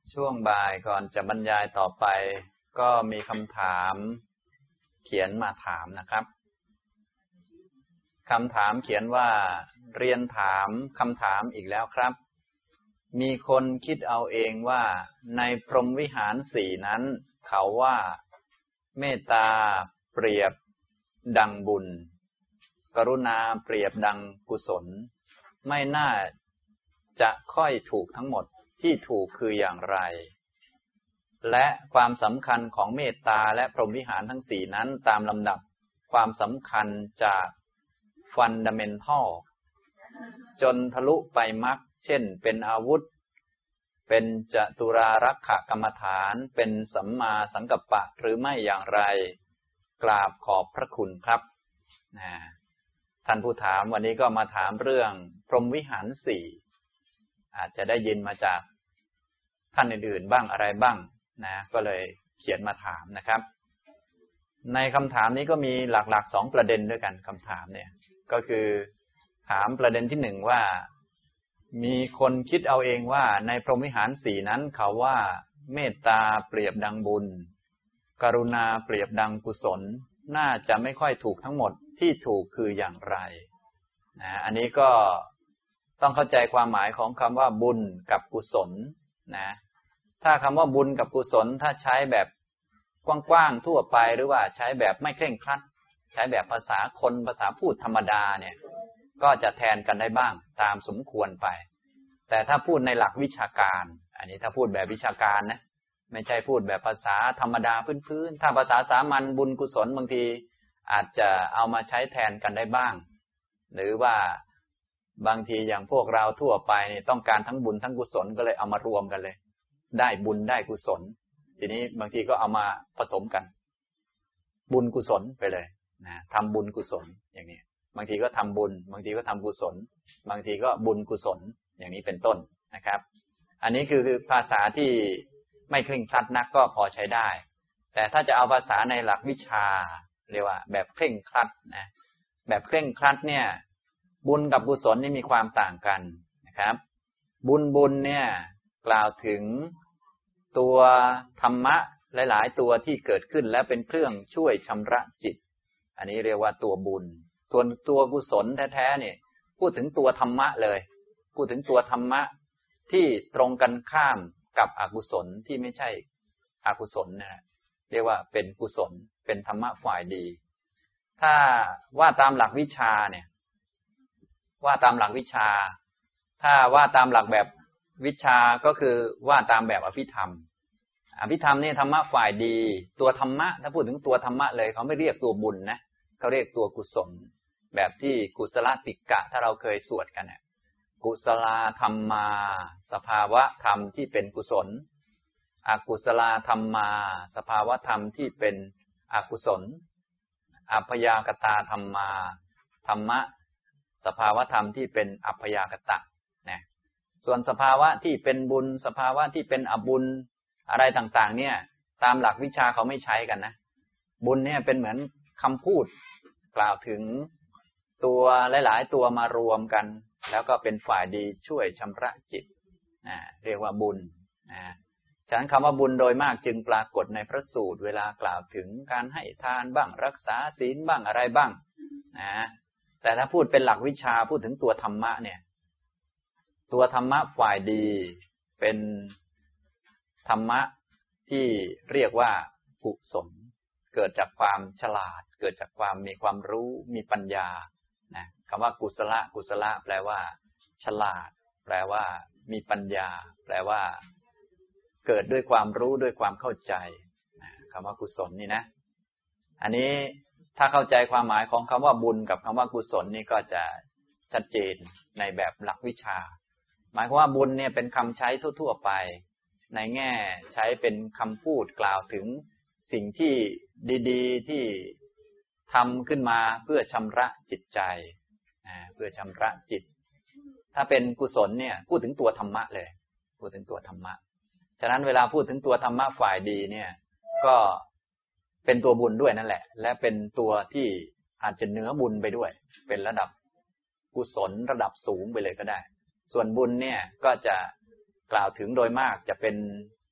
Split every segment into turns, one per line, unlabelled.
ช่วงบ่ายก่อนจะบรรยายต่อไปก็มีคำถามเขียนมาถามนะครับคำถามเขียนว่าเรียนถามคำถามอีกแล้วครับมีคนคิดเอาเองว่าในพรหมวิหารสี่นั้นเขาว่าเมตตาเปรียบดังบุญกรุณาเปรียบดังกุศลไม่น่าจะค่อยถูกทั้งหมดที่ถูกคืออย่างไรและความสำคัญของเมตตาและพรหมวิหารทั้งสี่นั้นตามลำดับความสำคัญจากฟันดาเมนทัลจนทะลุไปมรรคเช่นเป็นอาวุธเป็นจตุรารักขกรรมฐานเป็นสัมมาสังกัปปะหรือไม่อย่างไรกราบขอบพระคุณครับท่านผู้ถามวันนี้ก็มาถามเรื่องพรหมวิหารสี่อาจจะได้ยินมาจากท่านอื่นๆบ้างอะไรบ้างนะก็เลยเขียนมาถามนะครับในคำถามนี้ก็มีหลักๆ2ประเด็นด้วยกันคำถามเนี่ยก็คือถามประเด็นที่1ว่ามีคนคิดเอาเองว่าในพรหมวิหารสี่นั้นเขาว่าเมตตาเปรียบดังบุญกรุณาเปรียบดังกุศลน่าจะไม่ค่อยถูกทั้งหมดที่ถูกคืออย่างไรนะอันนี้ก็ต้องเข้าใจความหมายของคำว่าบุญกับกุศลนะถ้าคำว่าบุญกับกุศลถ้าใช้แบบกว้างๆทั่วไปหรือว่าใช้แบบไม่เคร่งครัดใช้แบบภาษาคนภาษาพูดธรรมดาเนี่ยก็จะแทนกันได้บ้างตามสมควรไปแต่ถ้าพูดในหลักวิชาการอันนี้ถ้าพูดแบบวิชาการนะไม่ใช่พูดแบบภาษาธรรมดาพื้นๆถ้าภาษาสามัญบุญกุศลบางทีอาจจะเอามาใช้แทนกันได้บ้างหรือว่าบางทีอย่างพวกเราทั่วไปนี่ต้องการทั้งบุญทั้งกุศลก็เลยเอามารวมกันเลยได้บุญได้กุศลทีนี้บางทีก็เอามาผสมกันบุญกุศลไปเลยนะทำบุญกุศลอย่างนี้บางทีก็ทำบุญบางทีก็ทำกุศลบางทีก็บุญกุศลอย่างนี้เป็นต้นนะครับอันนี้คือภาษาที่ไม่เคร่งครัดนักก็พอใช้ได้แต่ถ้าจะเอาภาษาในหลักวิชาเรียกว่าแบบเคร่งครัดนะแบบเคร่งครัดเนี่ยบุญกับกุศลนี่มีความต่างกันนะครับบุญเนี่ยกล่าวถึงตัวธรรมะหลายๆตัวที่เกิดขึ้นและเป็นเครื่องช่วยชำระจิตอันนี้เรียกว่าตัวบุญตัวกุศลแท้ๆเนี่ยพูดถึงตัวธรรมะเลยพูดถึงตัวธรรมะที่ตรงกันข้ามกับอกุศลที่ไม่ใช่อกุศลนะเรียกว่าเป็นกุศลเป็นธรรมะฝ่ายดีถ้าว่าตามหลักวิชาเนี่ยว่าตามหลักวิชาถ้าว่าตามหลักแบบวิชาก็คือว่าตามแบบอภิธรรมนี่ธรรมะฝ่ายดีตัวธรรมะถ้าพูดถึงตัวธรรมะเลยเขาไม่เรียกตัวบุญนะเขาเรียกตัวกุศลแบบที่กุศลติกะถ้าเราเคยสวดกันเนี่ยกุศลธรรมาสภาวะธรรมที่เป็นกุศลอกุศลธรรมาสภาวะธรรมที่เป็นอกุศลอัพยากตาธรรมาธรรมะสภาวะธรรมที่เป็นอัพยากตะนะส่วนสภาวะที่เป็นบุญสภาวะที่เป็นอบุญอะไรต่างๆเนี่ยตามหลักวิชาเขาไม่ใช้กันนะบุญเนี่ยเป็นเหมือนคำพูดกล่าวถึงตัวหลายๆตัวมารวมกันแล้วก็เป็นฝ่ายดีช่วยชำระจิตเรียกว่าบุญฉะนั้นคำว่าบุญโดยมากจึงปรากฏในพระสูตรเวลากล่าวถึงการให้ทานบ้างรักษาศีลบ้างอะไรบ้างแต่ถ้าพูดเป็นหลักวิชาพูดถึงตัวธรรมะเนี่ยตัวธรรมะฝ่ายดีเป็นธรรมะที่เรียกว่ากุศลเกิดจากความฉลาดเกิดจากความมีความรู้มีปัญญานะคำว่ากุศลแปลว่าฉลาดแปลว่ามีปัญญาแปลว่าเกิดด้วยความรู้ด้วยความเข้าใจนะคำว่ากุศลนี่นะอันนี้ถ้าเข้าใจความหมายของคำว่าบุญกับคำว่ากุศลนี่ก็จะชัดเจนในแบบหลักวิชาหมายความว่าบุญเนี่ยเป็นคำใช้ทั่วๆไปในแง่ใช้เป็นคำพูดกล่าวถึงสิ่งที่ดีๆที่ทำขึ้นมาเพื่อชำระจิตใจเพื่อชำระจิตถ้าเป็นกุศลเนี่ยพูดถึงตัวธรรมะเลยพูดถึงตัวธรรมะฉะนั้นเวลาพูดถึงตัวธรรมะฝ่ายดีเนี่ยก็เป็นตัวบุญด้วยนั่นแหละและเป็นตัวที่อาจจะเหนือบุญไปด้วยเป็นระดับกุศลระดับสูงไปเลยก็ได้ส่วนบุญเนี่ยก็จะกล่าวถึงโดยมากจะเป็น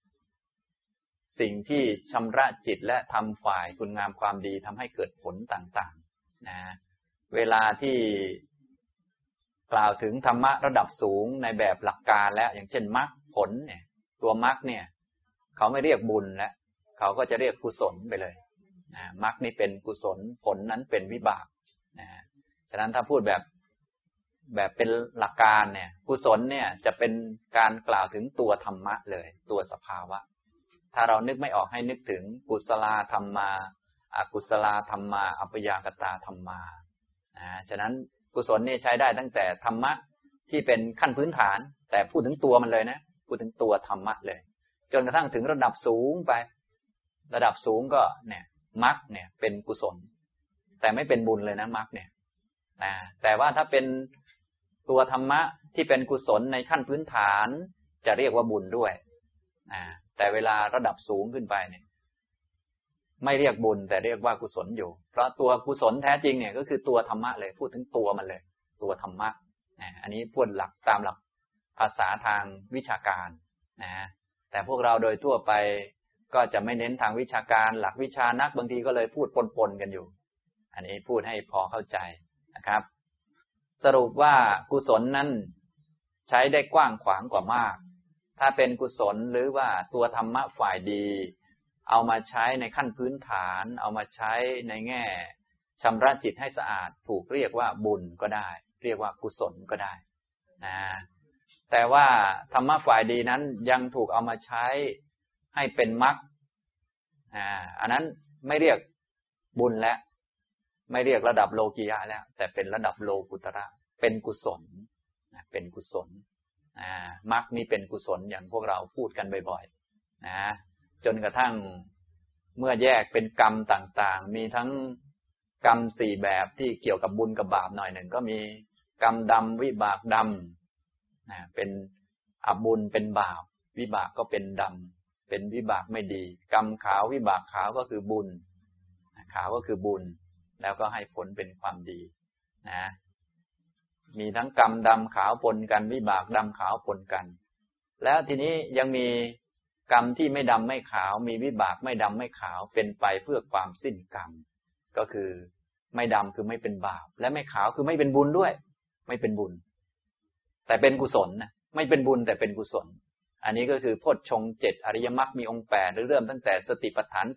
สิ่งที่ชำระจิตและทำฝ่ายคุณงามความดีทำให้เกิดผลต่างๆนะเวลาที่กล่าวถึงธรรมะระดับสูงในแบบหลักการแล้วอย่างเช่นมรรคผลเนี่ยตัวมรรคเนี่ยเขาไม่เรียกบุญแล้วเขาก็จะเรียกกุศลไปเลยนะมรรคนี่เป็นกุศลผลนั้นเป็นวิบากนะฉะนั้นถ้าพูดแบบเป็นหลักการเนี่ยกุศลเนี่ยจะเป็นการกล่าวถึงตัวธรรมะเลยตัวสภาวะถ้าเรานึกไม่ออกให้นึกถึงกุศลธรรมาอกุศลธรรมาอัปยากตาธรรมาฉะนั้นกุศลนี่ใช้ได้ตั้งแต่ธรรมะที่เป็นขั้นพื้นฐานแต่พูดถึงตัวมันเลยนะพูดถึงตัวธรรมะเลยจนกระทั่งถึงระดับสูงไประดับสูงก็เนี่ยมรรคเนี่ยเป็นกุศลแต่ไม่เป็นบุญเลยนะมรรคเนี่ยแต่ว่าถ้าเป็นตัวธรรมะที่เป็นกุศลในขั้นพื้นฐานจะเรียกว่าบุญด้วยแต่เวลาระดับสูงขึ้นไปเนี่ยไม่เรียกบุญแต่เรียกว่ากุศลอยู่เพราะตัวกุศลแท้จริงเนี่ยก็คือตัวธรรมะเลยพูดถึงตัวมันเลยตัวธรรมะอันนี้พูดหลักตามหลักภาษาทางวิชาการแต่พวกเราโดยทั่วไปก็จะไม่เน้นทางวิชาการหลักวิชานักบางทีก็เลยพูดปนๆกันอยู่อันนี้พูดให้พอเข้าใจนะครับสรุปว่ากุศลนั้นใช้ได้กว้างขวางกว่ามากถ้าเป็นกุศลหรือว่าตัวธรรมะฝ่ายดีเอามาใช้ในขั้นพื้นฐานเอามาใช้ในแง่ชำระจิตให้สะอาดถูกเรียกว่าบุญก็ได้เรียกว่ากุศลก็ได้นะแต่ว่าธรรมะฝ่ายดีนั้นยังถูกเอามาใช้ให้เป็นมรรคอันนั้นไม่เรียกบุญแล้วไม่เรียกระดับโลกียะแล้วแต่เป็นระดับโลกุตระเป็นกุศลเป็นกุศลมรรคนี่เป็นกุศลอย่างพวกเราพูดกันบ่อยๆนะจนกระทั่งเมื่อแยกเป็นกรรมต่างๆมีทั้งกรรม4แบบที่เกี่ยวกับบุญกับบาปหน่อยหนึ่งก็มีกรรมดำวิบากดำเป็นอบุญเป็นบาปวิบากก็เป็นดำเป็นวิบากไม่ดีกรรมขาววิบากขาวก็คือบุญขาวก็คือบุญแล้วก็ให้ผลเป็นความดีนะมีทั้งกรรมดำขาวปนกันวิบากดำขาวปนกันแล้วทีนี้ยังมีกรรมที่ไม่ดำไม่ขาวมีวิบากไม่ดำไม่ขาวเป็นไปเพื่อความสิ้นกรรมก็คือไม่ดำคือไม่เป็นบาปและไม่ขาวคือไม่เป็นบุญด้วยไม่เป็นบุญแต่เป็นกุศลนะไม่เป็นบุญแต่เป็นกุศลอันนี้ก็คือโพชฌงค์7อริยมรรคมีองค์8หรือเริ่มตั้งแต่สติปัฏฐาน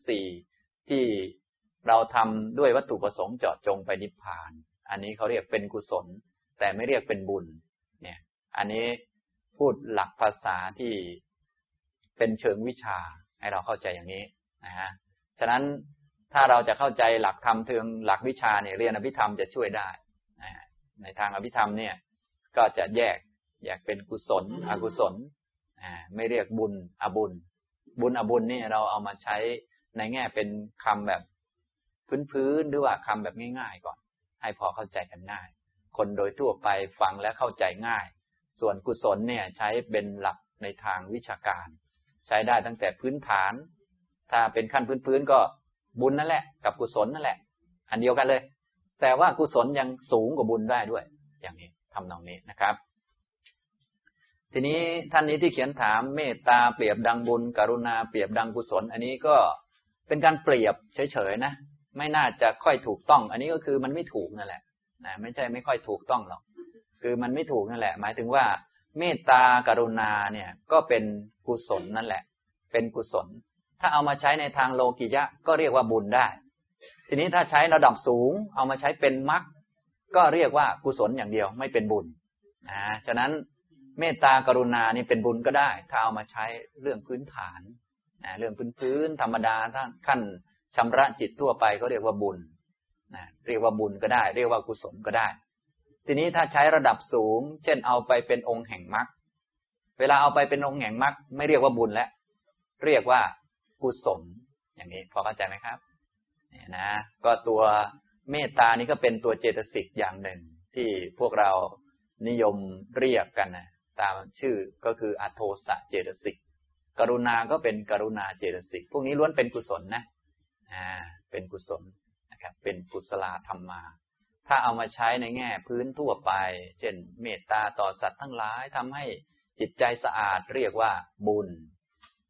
4ที่เราทำด้วยวัตถุประสงค์เจาะจงไปนิพพานอันนี้เขาเรียกเป็นกุศลแต่ไม่เรียกเป็นบุญเนี่ยอันนี้พูดหลักภาษาที่เป็นเชิงวิชาให้เราเข้าใจอย่างนี้นะฮะฉะนั้นถ้าเราจะเข้าใจหลักธรรมเชิงหลักวิชาเนี่ยเรียนอภิธรรมจะช่วยได้ในทางอภิธรรมเนี่ยก็จะแยกเป็นกุศลอกุศลไม่เรียกบุญอบุญบุญอบุญนี่เราเอามาใช้ในแง่เป็นคำแบบพื้นๆหรือว่าคำแบบง่ายๆก่อนให้พอเข้าใจกันง่ายคนโดยทั่วไปฟังและเข้าใจง่ายส่วนกุศลเนี่ยใช้เป็นหลักในทางวิชาการใช้ได้ตั้งแต่พื้นฐานถ้าเป็นขั้นพื้นๆก็บุญนั่นแหละกับกุศลนั่นแหละอันเดียวกันเลยแต่ว่ากุศลยังสูงกว่าบุญได้ด้วยอย่างนี้ทำนองนี้นะครับทีนี้ท่านนี้ที่เขียนถามเมตตาเปรียบดังบุญกรุณาเปรียบดังกุศลอันนี้ก็เป็นการเปรียบเฉยๆนะไม่น่าจะค่อยถูกต้องอันนี้ก็คือมันไม่ถูกนั่นแหละนะไม่ใช่ไม่ค่อยถูกต้องหรอกคือมันไม่ถูกนั่นแหละหมายถึงว่าเมตตากรุณาเนี่ยก็เป็นกุศลนั่นแหละเป็นกุศลถ้าเอามาใช้ในทางโลกิยะก็เรียกว่าบุญได้ทีนี้ถ้าใช้ระดับสูงเอามาใช้เป็นมรรคก็เรียกว่ากุศลอย่างเดียวไม่เป็นบุญฉะนั้นเมตตากรุณานี่เป็นบุญก็ได้ถ้าเอามาใช้เรื่องพื้นฐานเรื่องพื้นธรรมดาถ้าขั้นชำระจิตทั่วไปก็เรียกว่าบุญเรียกว่าบุญก็ได้เรียกว่ากุศลก็ได้ทีนี้ถ้าใช้ระดับสูงเช่นเอาไปเป็นองค์แห่งมรรคเวลาเอาไปเป็นองค์แห่งมรรคไม่เรียกว่าบุญแล้วเรียกว่ากุศลอย่างนี้พอเข้าใจไหมครับเนี่ยนะก็ตัวเมตตานี้ก็เป็นตัวเจตสิกอย่างหนึ่งที่พวกเรานิยมเรียกกันนะตามชื่อก็คืออโทสะเจตสิกกรุณาก็เป็นกรุณาเจตสิกพวกนี้ล้วนเป็นกุศลนะเป็นกุศลนะครับเป็นกุศลธรรมาถ้าเอามาใช้ในแง่พื้นทั่วไปเช่นเมตตาต่อสัตว์ทั้งหลายทำให้จิตใจสะอาดเรียกว่าบุญ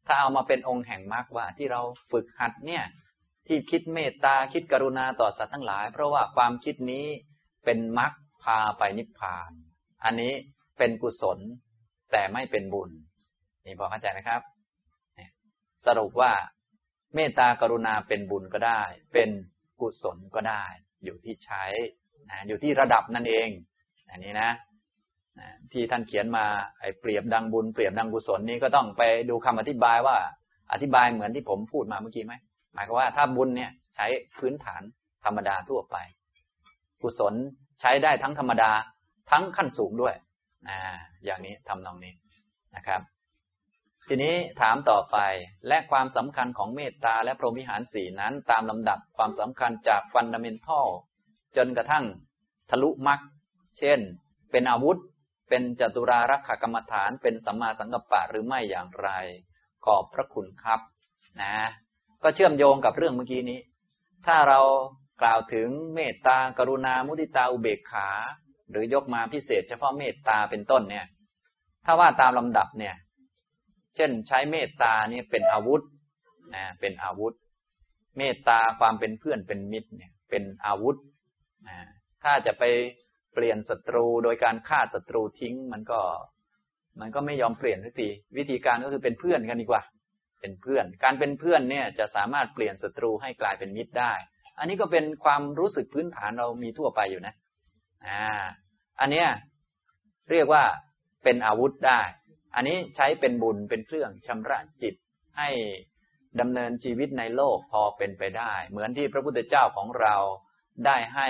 ถ้าเอามาเป็นองค์แห่งมรรคว่าที่เราฝึกหัดเนี่ยที่คิดเมตตาคิดกรุณาต่อสัตว์ทั้งหลายเพราะว่าความคิดนี้เป็นมรรคพาไปนิพพานอันนี้เป็นกุศลแต่ไม่เป็นบุญนี่พอเข้าใจไหมครับสรุปว่าเมตตากรุณาเป็นบุญก็ได้เป็นกุศลก็ได้อยู่ที่ใช้อยู่ที่ระดับนั่นเองอันนี้นะที่ท่านเขียนมาไอ้เปรียบดังบุญเปรียบดังกุศลนี้ก็ต้องไปดูคำอธิบายว่าอธิบายเหมือนที่ผมพูดมาเมื่อกี้ไหมหมายความว่าถ้าบุญเนี่ยใช้พื้นฐานธรรมดาทั่วไปกุศลใช้ได้ทั้งธรรมดาทั้งขั้นสูงด้วยอย่างนี้ทำนองนี้นะครับทีนี้ถามต่อไปและความสำคัญของเมตตาและพรหมวิหารสี่นั้นตามลำดับความสำคัญจากฟันดาเมนทัลจนกระทั่งทะลุมรรคเช่นเป็นอาวุธเป็นจตุรารักขกรรมฐานเป็นสัมมาสังกัปปะหรือไม่อย่างไรขอบพระคุณครับนะก็เชื่อมโยงกับเรื่องเมื่อกี้นี้ถ้าเรากล่าวถึงเมตตากรุณามุทิตาอุเบกขาหรือยกมาพิเศษเฉพาะเมตตาเป็นต้นเนี่ยถ้าว่าตามลำดับเนี่ยเช่นใช้เมตตานี่เป็นอาวุธนะเป็นอาวุธเมตตาความเป็นเพื่อนเป็นมิตรเนี่ยเป็นอาวุธนะถ้าจะไปเปลี่ยนศัตรูโดยการฆ่าศัตรูทิ้งมันก็ไม่ยอมเปลี่ยนสักทีวิธีการก็คือเป็นเพื่อนกันดีกว่าเป็นเพื่อนการเป็นเพื่อนเนี่ยจะสามารถเปลี่ยนศัตรูให้กลายเป็นมิตรได้อันนี้ก็เป็นความรู้สึกพื้นฐานเรามีทั่วไปอยู่นะอันเนี้ยเรียกว่าเป็นอาวุธได้อันนี้ใช้เป็นบุญเป็นเครื่องชำระจิตให้ดำเนินชีวิตในโลกพอเป็นไปได้เหมือนที่พระพุทธเจ้าของเราได้ให้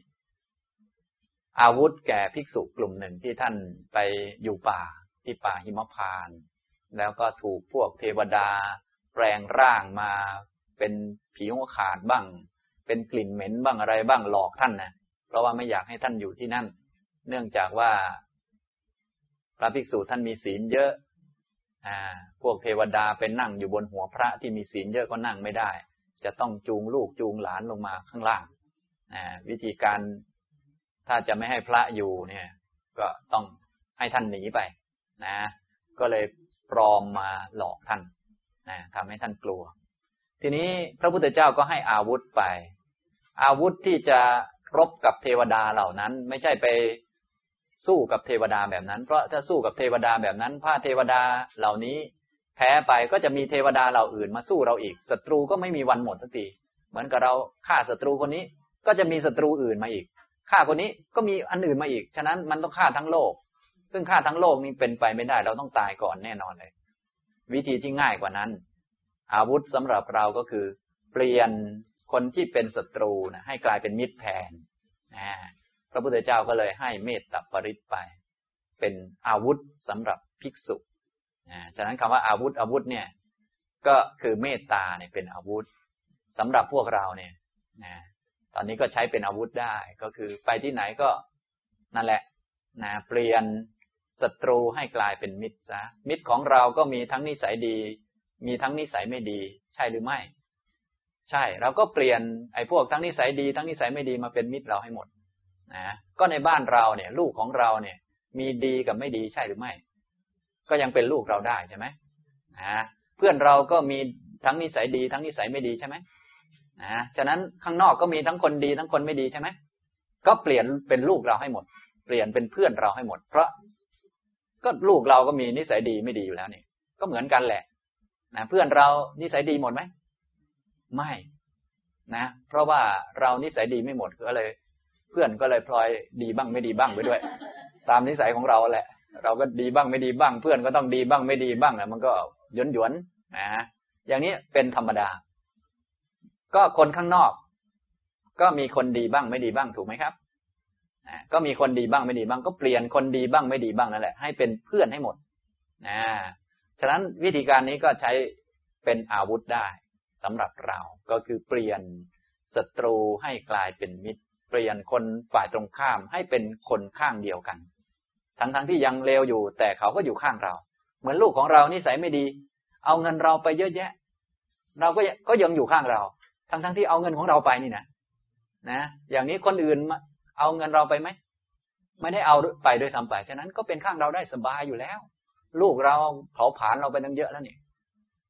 อาวุธแก่ภิกษุกลุ่มหนึ่งที่ท่านไปอยู่ป่าที่ป่าหิมพานต์แล้วก็ถูกพวกเทวดาแปลงร่างมาเป็นผีหัวขาดบ้างเป็นกลิ่นเหม็นบ้างอะไรบ้างหลอกท่านนะเพราะว่าไม่อยากให้ท่านอยู่ที่นั่นเนื่องจากว่าพระภิกษุท่านมีศีลเยอะพวกเทวดาเป็นนั่งอยู่บนหัวพระที่มีศีลเยอะก็นั่งไม่ได้จะต้องจูงลูกจูงหลานลงมาข้างล่างวิธีการถ้าจะไม่ให้พระอยู่เนี่ยก็ต้องให้ท่านหนีไปนะก็เลยปลอมมาหลอกท่านทำให้ท่านกลัวทีนี้พระพุทธเจ้าก็ให้อาวุธไปอาวุธที่จะรบกับเทวดาเหล่านั้นไม่ใช่ไปสู้กับเทวดาแบบนั้นเพราะถ้าสู้กับเทวดาแบบนั้นพระเทวดาเหล่านี้แพ้ไปก็จะมีเทวดาเหล่าอื่นมาสู้เราอีกศัตรูก็ไม่มีวันหมดสักทีเหมือนกับเราฆ่าศัตรูคนนี้ก็จะมีศัตรูอื่นมาอีกฆ่าคนนี้ก็มีอันอื่นมาอีกฉะนั้นมันต้องฆ่าทั้งโลกซึ่งฆ่าทั้งโลกนี่เป็นไปไม่ได้เราต้องตายก่อนแน่นอนเลยวิธีที่ง่ายกว่านั้นอาวุธสำหรับเราก็คือเปลี่ยนคนที่เป็นศัตรูนะให้กลายเป็นมิตรแทนพระพุทธเจ้าก็เลยให้เมตตาปริตไปเป็นอาวุธสำหรับภิกษุฉะนั้นคำว่าอาวุธเนี่ยก็คือเมตตาเนี่ยเป็นอาวุธสำหรับพวกเราเนี่ยตอนนี้ก็ใช้เป็นอาวุธได้ก็คือไปที่ไหนก็นั่นแหละเปลี่ยนศัตรูให้กลายเป็นมิตรซะมิตรของเราก็มีทั้งนิสัยดีมีทั้งนิสัยไม่ดีใช่หรือไม่ใช่เราก็เปลี่ยนไอ้พวกทั้งนิสัยดีทั้งนิสัยไม่ดีมาเป็นมิตรเราให้หมดก็ในบ้านเราเนี่ยลูกของเราเนี่ยมีดีกับไม่ดีใช่หรือไม่ก็ยังเป็นลูกเราได้ใช่ไหมเพื่อนเราก็มีทั้งนิสัยดีทั้งนิสัยไม่ดีใช่ไหมฉะนั้นข้างนอกก็มีทั้งคนดีทั้งคนไม่ดีใช่ไหมก็เปลี่ยนเป็นลูกเราให้หมดเปลี่ยนเป็นเพื่อนเราให้หมดเพราะก็ลูกเราก็มีนิสัยดีไม่ดีอยู่แล้วนี่ก็เหมือนกันแหละเพื่อนเรานิสัยดีหมดไหมไม่เพราะว่าเรานิสัยดีไม่หมดก็เลยเพื่อนก็เลยพลอยดีบ้างไม่ดีบ้างไปด้วยตามนิสัยของเราแหละเราก็ดีบ้างไม่ดีบ้างเพื่อนก็ต้องดีบ้างไม่ดีบ้างมันก็หยวนอย่างนี้เป็นธรรมดาก็คนข้างนอกก็มีคนดีบ้างไม่ดีบ้างถูกไหมครับก็มีคนดีบ้างไม่ดีบ้างก็เปลี่ยนคนดีบ้างไม่ดีบ้างนั่นแหละให้เป็นเพื่อนให้หมดฉะนั้นวิธีการนี้ก็ใช้เป็นอาวุธได้สำหรับเราก็คือเปลี่ยนศัตรูให้กลายเป็นมิตรเปลี่ยนคนฝ่ายตรงข้ามให้เป็นคนข้างเดียวกันทั้งที่ยังเลวอยู่แต่เขาก็อยู่ข้างเราเหมือนลูกของเรานิสัยไม่ดีเอาเงินเราไปเยอะแยะเราก็ยังอยู่ข้างเราทั้งที่เอาเงินของเราไปนี่นะอย่างนี้คนอื่นเอาเงินเราไปไหมไม่ได้เอาไปโดยซ้ำไปฉะนั้นก็เป็นข้างเราได้สบายอยู่แล้วลูกเราเผาผลาญเราไปตั้งเยอะแล้วนี่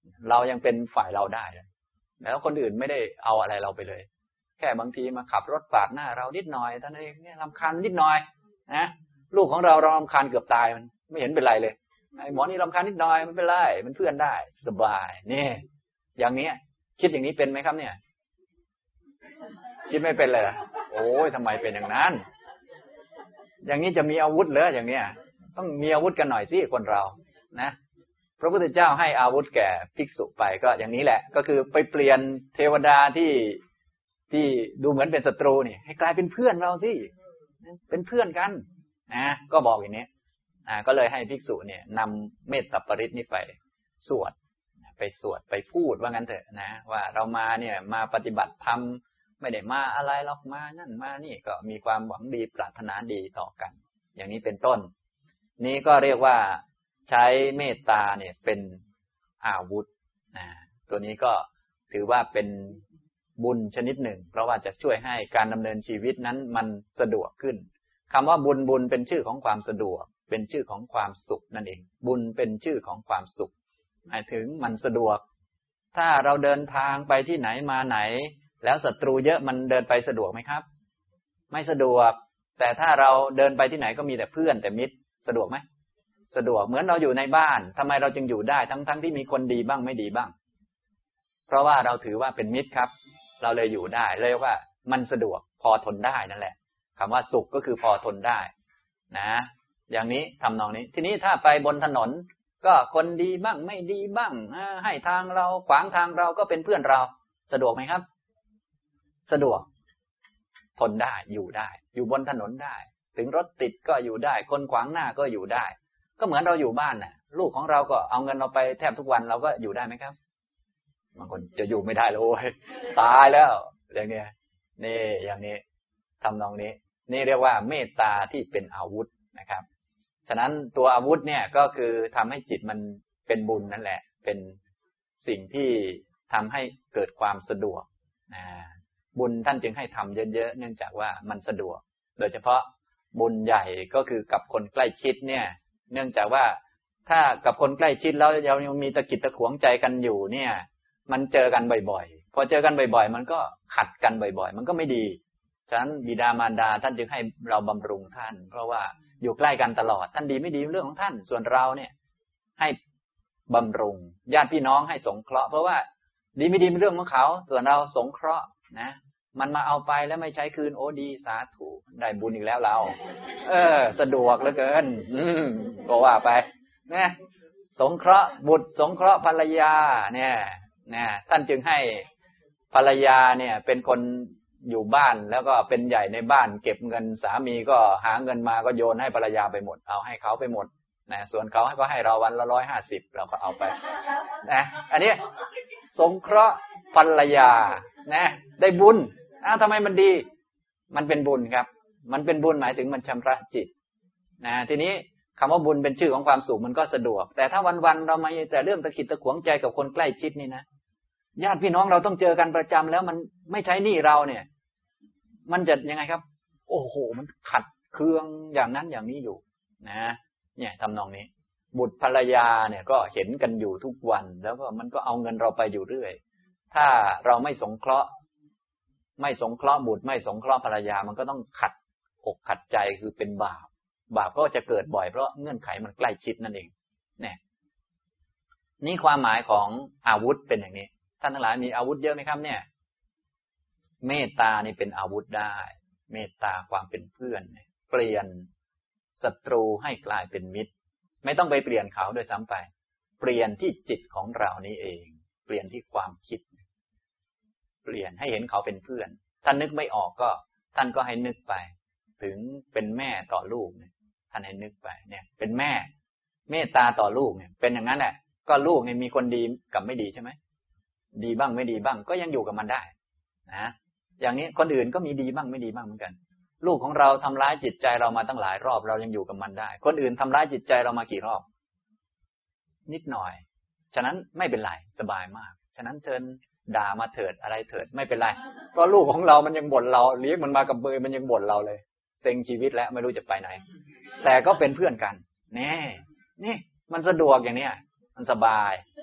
เรายังเป็นฝ่ายเราได้แล้วคนอื่นไม่ได้เอาอะไรเราไปเลยแค่บางทีมาขับรถปาดหน้าเรานิดหน่อยท่านเองเนี่ยรำคาญนิดหน่อยนะลูกของเรารำคาญเกือบตายมันไม่เห็นเป็นไรเลยไอ้หมอนี่รำคาญนิดหน่อยมันเป็นไรมันเพื่อนได้สบายนี่อย่างนี้คิดอย่างนี้เป็นไหมครับเนี่ยคิดไม่เป็นเลยโอ้ยทำไมเป็นอย่างนั้นอย่างนี้จะมีอาวุธเหรออย่างเนี้ยต้องมีอาวุธกันหน่อยสิคนเรานะพระพุทธเจ้าให้อาวุธแก่ภิกษุไปก็อย่างนี้แหละก็คือไปเปลี่ยนเทวดาที่ดูเหมือนเป็นศัตรูนี่ให้กลายเป็นเพื่อนเราสิเป็นเพื่อนกันนะก็บอกอย่างนี้ก็เลยให้ภิกษุเนี่ยนำเมตตาปริตนี้ไปสวดไปพูดว่างั้นเถอะนะว่าเรามาเนี่ยมาปฏิบัติธรรมไม่ได้มาอะไรหรอกมานั่นมานี่ก็มีความหวังดีปรารถนาดีต่อกันอย่างนี้เป็นต้นนี้ก็เรียกว่าใช้เมตตาเนี่ยเป็นอาวุธนะตัวนี้ก็ถือว่าเป็นบุญชนิดหนึ่งเพราะว่าจะช่วยให้การดำเนินชีวิตนั้นมันสะดวกขึ้นคำว่าบุญเป็นชื่อของความสะดวกเป็นชื่อของความสุขนั่นเองบุญเป็นชื่อของความสุขหมายถึงมันสะดวกถ้าเราเดินทางไปที่ไหนมาไหนแล้วศัตรูเยอะมันเดินไปสะดวกไหมครับไม่สะดวกแต่ถ้าเราเดินไปที่ไหนก็มีแต่เพื่อนแต่มิตรสะดวกไหมสะดวกเหมือนเราอยู่ในบ้านทำไมเราจึงอยู่ได้ทั้งที่มีคนดีบ้างไม่ดีบ้างเพราะว่าเราถือว่าเป็นมิตรครับเราเลยอยู่ได้เรียกว่ามันสะดวกพอทนได้นั่นแหละคำว่าสุขก็คือพอทนได้นะอย่างนี้ทำนองนี้ทีนี้ถ้าไปบนถนนก็คนดีบ้างไม่ดีบ้างให้ทางเราขวางทางเราก็เป็นเพื่อนเราสะดวกไหมครับสะดวกทนได้อยู่ได้อยู่บนถนนได้ถึงรถติดก็อยู่ได้คนขวางหน้าก็อยู่ได้ก็เหมือนเราอยู่บ้านน่ะลูกของเราก็เอาเงินเราไปแทบทุกวันเราก็อยู่ได้ไหมครับบางคนจะอยู่ไม่ได้เลยตายแล้วอย่างเงี้ยนี่อย่างนี้ทำนองนี้นี่เรียกว่าเมตตาที่เป็นอาวุธนะครับฉะนั้นตัวอาวุธเนี่ยก็คือทำให้จิตมันเป็นบุญนั่นแหละเป็นสิ่งที่ทำให้เกิดความสะดวกบุญท่านจึงให้ทำเยอะๆเนื่องจากว่ามันสะดวกโดยเฉพาะบุญใหญ่ก็คือกับคนใกล้ชิดเนี่ยเนื่องจากว่าถ้ากับคนใกล้ชิดแล้วยังมีตะกิดตะขวงใจกันอยู่เนี่ยมันเจอกันบ่อยๆพอเจอกันบ่อยๆมันก็ขัดกันบ่อยๆมันก็ไม่ดีฉะนั้นบิดามารดาท่านจึงให้เราบำรุงท่านเพราะว่าอยู่ใกล้กันตลอดท่านดีไม่ดีเรื่องของท่านส่วนเราเนี่ยให้บำรุงญาติพี่น้องให้สงเคราะห์เพราะว่าดีไม่ดีเป็นเรื่องของเขาส่วนเราสงเคราะห์นะมันมาเอาไปแล้วไม่ใช้คืนโอ้ดีสาธุได้บุญอีกแล้วเราสะดวกเหลือเกินก็ว่าไปนะสงเคราะห์บุตรสงเคราะห์ภรรยาเนี่ยนะท่านจึงให้ภรรยาเนี่ยเป็นคนอยู่บ้านแล้วก็เป็นใหญ่ในบ้านเก็บเงินสามีก็หาเงินมาก็โยนให้ภรรยาไปหมดเอาให้เขาไปหมดนะส่วนเขาก็ให้เราวันละ150เราก็เอาไปนะอันนี้สงเคราะห์ภรรยานะได้บุญทำไมมันดีมันเป็นบุญครับมันเป็นบุญหมายถึงมันชำระจิตนะทีนี้คำว่าบุญเป็นชื่อของความสุขมันก็สะดวกแต่ถ้าวันๆเรามาแต่เรื่องตะขิดตะขวงใจกับคนใกล้ชิดนี่นะญาติพี่น้องเราต้องเจอกันประจำแล้วมันไม่ใช้หนี้เราเนี่ยมันจะยังไงครับโอ้โหมันขัดเคืองอย่างนั้นอย่างนี้อยู่นะเนี่ยทำนองนี้บุตรภรรยาเนี่ยก็เห็นกันอยู่ทุกวันแล้วก็มันก็เอาเงินเราไปอยู่เรื่อยถ้าเราไม่สงเคราะห์บุตรไม่สงเคราะห์ภรรยามันก็ต้องขัดอกขัดใจคือเป็นบาปก็จะเกิดบ่อยเพราะเงื่อนไขมันใกล้ชิดนั่นเองเนี่ยนี่ความหมายของอาวุธเป็นอย่างนี้ท่านทั้งหลายมีอาวุธเยอะไหมครับเนี่ยเมตตานี่เป็นอาวุธได้เมตตาความเป็นเพื่อนเปลี่ยนศัตรูให้กลายเป็นมิตรไม่ต้องไปเปลี่ยนเขาโดยซ้ำไปเปลี่ยนที่จิตของเรานี่เองเปลี่ยนที่ความคิดเปลี่ยนให้เห็นเขาเป็นเพื่อนท่านนึกไม่ออกก็ท่านก็ให้นึกไปถึงเป็นแม่ต่อลูกเนี่ยท่านให้นึกไปเนี่ยเป็นแม่เมตตาต่อลูกเนี่ยเป็นอย่างนั้นแหละก็ลูกเนี่ยมีคนดีกับไม่ดีใช่ไหมดีบ้างไม่ดีบ้างก็ยังอยู่กับมันได้นะอย่างนี้คนอื่นก็มีดีบ้างไม่ดีบ้างเหมือนกันลูกของเราทำร้ายจิตใจเรามาตั้งหลายรอบเรายังอยู่กับมันได้คนอื่นทำร้ายจิตใจเรามากี่รอบนิดหน่อยฉะนั้นไม่เป็นไรสบายมากฉะนั้นเชิญด่ามาเถิดอะไรเถิดไม่เป็นไรเพราะลูกของเรามันยังบ่นเราเลี้ยงมันมากับมือมันยังบ่นเราเลยเซ็งชีวิตแล้วไม่รู้จะไปไหนแต่ก็เป็นเพื่อนกันนี่มันสะดวกอย่างเนี้ยมันสบาย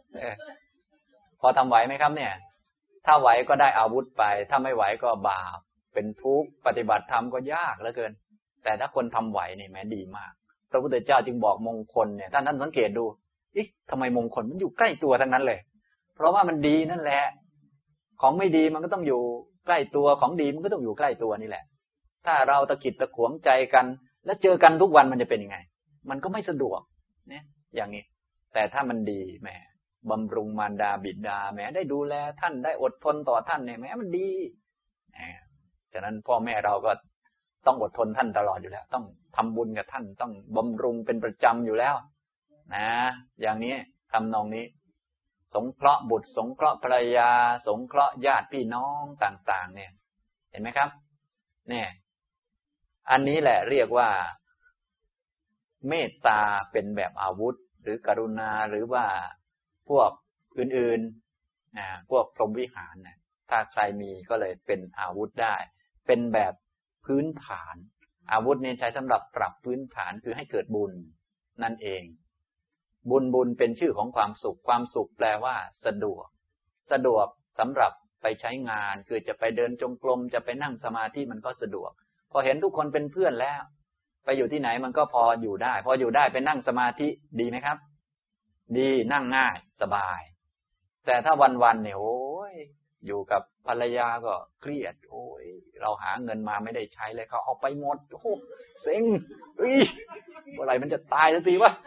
พอทำไหวไหมครับเนี่ยถ้าไหวก็ได้อาวุธไปถ้าไม่ไหวก็บาปเป็นทุกข์ปฏิบัติธรรมก็ยากเหลือเกินแต่ถ้าคนทำไหวนี่แม้ดีมากพระพุทธเจ้าจึงบอกมงคลเนี่ยท่านสังเกตดูทำไมมงคลมันอยู่ใกล้ตัวทั้งนั้นเลยเพราะว่ามันดีนั่นแหละของไม่ดีมันก็ต้องอยู่ใกล้ตัวของดีมันก็ต้องอยู่ใกล้ตัวนี่แหละถ้าเราตะขิดตะขวงใจกันแล้วเจอกันทุกวันมันจะเป็นยังไงมันก็ไม่สะดวกเนี่ยอย่างนี้แต่ถ้ามันดีแหมบำรุงมารดาบิดาแหมได้ดูแลท่านได้อดทนต่อท่านเนี่ยแหมมันดีฉะนั้นพ่อแม่เราก็ต้องอดทนท่านตลอดอยู่แล้วต้องทำบุญกับท่านต้องบำรุงเป็นประจำอยู่แล้วนะอย่างนี้ทำนองนี้สงเคราะห์บุตรสงเคราะห์ภรรยาสงเคราะห์ญาติพี่น้องต่างๆเนี่ยเห็นไหมครับเนี่ยอันนี้แหละเรียกว่าเมตตาเป็นแบบอาวุธหรือกรุณาหรือว่าพวกอื่นๆพวกพรหมวิหารนะถ้าใครมีก็เลยเป็นอาวุธได้เป็นแบบพื้นฐานอาวุธนี้ใช้สำหรับปรับพื้นฐานคือให้เกิดบุญนั่นเองบุญเป็นชื่อของความสุขความสุขแปลว่าสะดวกสำหรับไปใช้งานคือจะไปเดินจงกรมจะไปนั่งสมาธิมันก็สะดวกพอเห็นทุกคนเป็นเพื่อนแล้วไปอยู่ที่ไหนมันก็พออยู่ได้พออยู่ได้ไปนั่งสมาธิดีไหมครับดีนั่งง่ายสบายแต่ถ้าวันๆเนี่ยโอ้ยอยู่กับภรรยาก็เครียดโอ้ยเราหาเงินมาไม่ได้ใช้เลยเขาเอาไปหมดโอ้เซ็งเมื่อไหร่มันจะตายสักทีวะ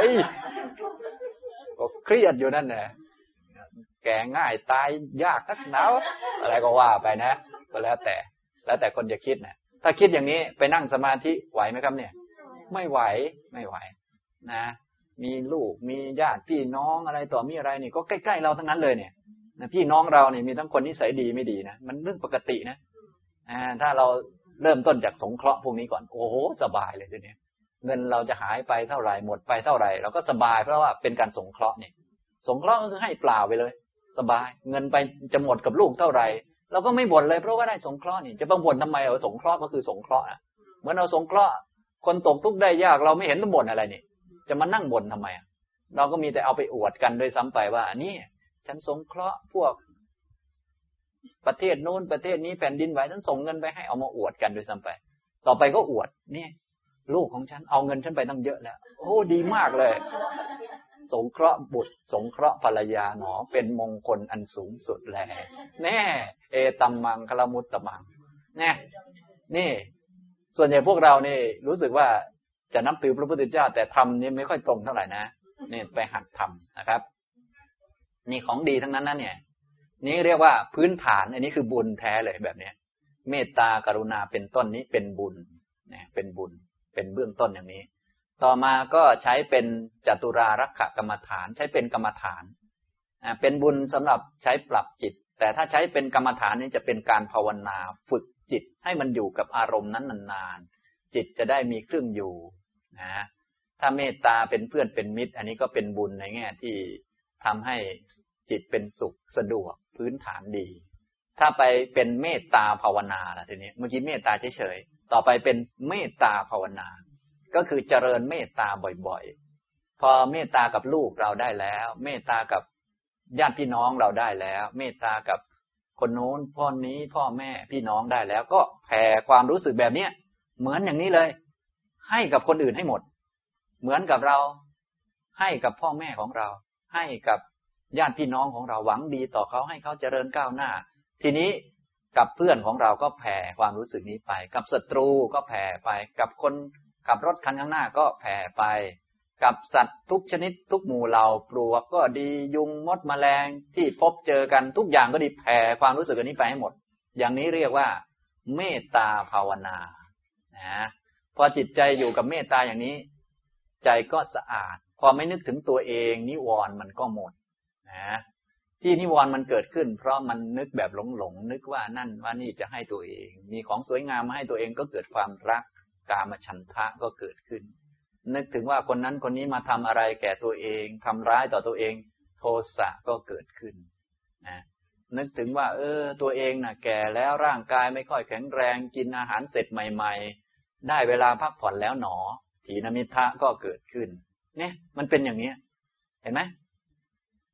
ก็เครียดอยู่นั่นแหละแก่ง่ายตายยากนักหนาอะไรก็ว่าไปนะก็แล้วแต่คนจะคิดนะถ้าคิดอย่างนี้ไปนั่งสมาธิไหวไหมครับเนี่ยไม่ไหวนะมีลูกมีญาติพี่น้องอะไรต่อมีอะไรนี่ก็ใกล้ๆเราทั้งนั้นเลยเนี่ยนะพี่น้องเราเนี่ยมีทั้งคนนิสัยดีไม่ดีนะมันเรื่องปกตินะถ้าเราเริ่มต้นจากสงเคราะห์พวกนี้ก่อนโอ้โหสบายเลยทีนี้เงินเราจะหายไปเท่าไหร่หมดไปเท่าไหร่เราก็สบายเพราะว่าเป็นการสงเคราะห์เนี่ยสงเคราะห์ก็คือให้เปล่าไปเลยสบายเงินไปจะหมดกับลูกเท่าไหร่เราก็ไม่บ่นเลยเพราะว่าได้สงเคราะห์นี่จะต้องบ่นทำไมสงเคราะห์ก็คือสงเคราะห์เหมือนเราสงเคราะห์คนตกทุกข์ได้ยากเราไม่เห็นต้องบ่นอะไรนี่จะมานั่งบ่นทำไมเราก็มีแต่เอาไปอวดกันโดยซ้ำไปว่านี่ฉันสงเคราะห์พวกประเทศโน้นประเทศนี้แผ่นดินไหวฉันส่งเงินไปให้เอามาอวดกันโดยซ้ำไปต่อไปก็อวดนี่ลูกของฉันเอาเงินฉันไปตั้งเยอะแล้วโอ้ดีมากเลยสงเคราะห์บุตรสงเคราะห์ภรรยาหนอเป็นมงคลอันสูงสุดแลแน่เอตัมมังคลมุตตมังแน่นี่ส่วนใหญ่พวกเรานี่รู้สึกว่าจะนับถือพระพุทธเจ้าแต่ทำนี่ไม่ค่อยตรงเท่าไหร่นะนี่ไปหัดทำนะครับนี่ของดีทั้งนั้นนะเนี่ยนี่เรียกว่าพื้นฐานอันนี้คือบุญแท้เลยแบบนี้เมตตากรุณาเป็นต้นนี้เป็นบุญเนี่ยเป็นบุญเป็นเบื้องต้นอย่างนี้ต่อมาก็ใช้เป็นจตุรารักขกรรมฐานใช้เป็นกรรมฐานเป็นบุญสำหรับใช้ปรับจิตแต่ถ้าใช้เป็นกรรมฐานนี้จะเป็นการภาวนาฝึกจิตให้มันอยู่กับอารมณ์นั้นนานๆจิตจะได้มีเครื่องอยู่นะถ้าเมตตาเป็นเพื่อนเป็นมิตรอันนี้ก็เป็นบุญในแง่ที่ทำให้จิตเป็นสุขสะดวกพื้นฐานดีถ้าไปเป็นเมตตาภาวนาล่ะทีนี้เมื่อกี้เมตตาเฉยๆต่อไปเป็นเมตตาภาวนาก็คือเจริญเมตตาบ่อยๆพอเมตตากับลูกเราได้แล้วเมตตากับญาติพี่น้องเราได้แล้วเมตตากับคนโน้นพ่อนี้พ่อแม่พี่น้องได้แล้วก็แผ่ความรู้สึกแบบนี้เหมือนอย่างนี้เลยให้กับคนอื่นให้หมดเหมือนกับเราให้กับพ่อแม่ของเราให้กับญาติพี่น้องของเราหวังดีต่อเขาให้เขาเจริญก้าวหน้าทีนี้กับเพื่อนของเราก็แผ่ความรู้สึกนี้ไปกับศัตรูก็แผ่ไปกับคนขับรถคันข้างหน้าก็แผ่ไปกับสัตว์ทุกชนิดทุกหมู่เหล่าปลวกก็ดียุงมดแมลงที่พบเจอกันทุกอย่างก็ดีแผ่ความรู้สึกอันนี้ไปให้หมดอย่างนี้เรียกว่าเมตตาภาวนานะพอจิตใจอยู่กับเมตตาอย่างนี้ใจก็สะอาดพอไม่นึกถึงตัวเองนิวรณ์มันก็หมดนะที่นิวรณ์มันเกิดขึ้นเพราะมันนึกแบบหลงนึกว่านั่นว่านี่จะให้ตัวเองมีของสวยงามมาให้ตัวเองก็เกิดความรักกามฉันทะก็เกิดขึ้นนึกถึงว่าคนนั้นคนนี้มาทำอะไรแก่ตัวเองทำร้ายต่อตัวเองโทสะก็เกิดขึ้นนะนึกถึงว่าตัวเองน่ะแก่แล้วร่างกายไม่ค่อยแข็งแรงกินอาหารเสร็จใหม่ๆได้เวลาพักผ่อนแล้วหนอถีนมิทธะก็เกิดขึ้นเนี่ยมันเป็นอย่างนี้เห็นไหม